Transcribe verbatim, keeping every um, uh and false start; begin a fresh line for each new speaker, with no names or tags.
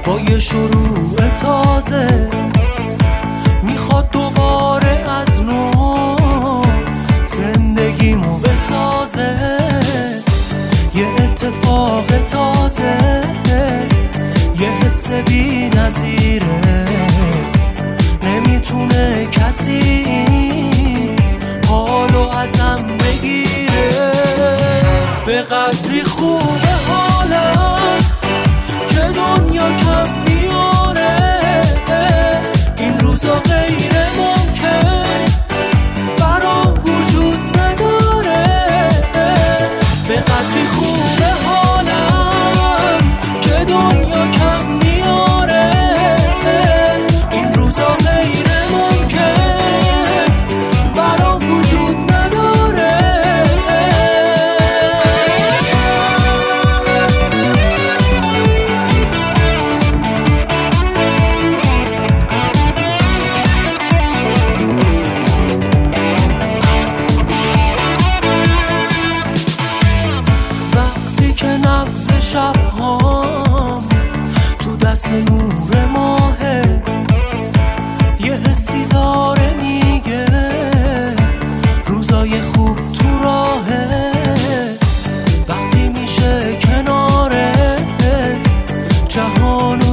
با یه شروع تازه میخواد دوباره از نو زندگیمو بسازه. یه اتفاق تازه، یه حس بی نظیره، نمیتونه کسی حالو ازم بگیره. به قدری خوبه حالم که دنیا کم میاره، این روزا غیر ممکن برام وجود نداره. به قدری خوبه حالم که دنیا کم میاره، این روزا غیر ممکن برام وجود نداره. وقتی که نبض شب‌هام تو دست نور ماهه، یه حسی داره میگه روزای خوب تو راهه. وقتی میشه کنارت جهانو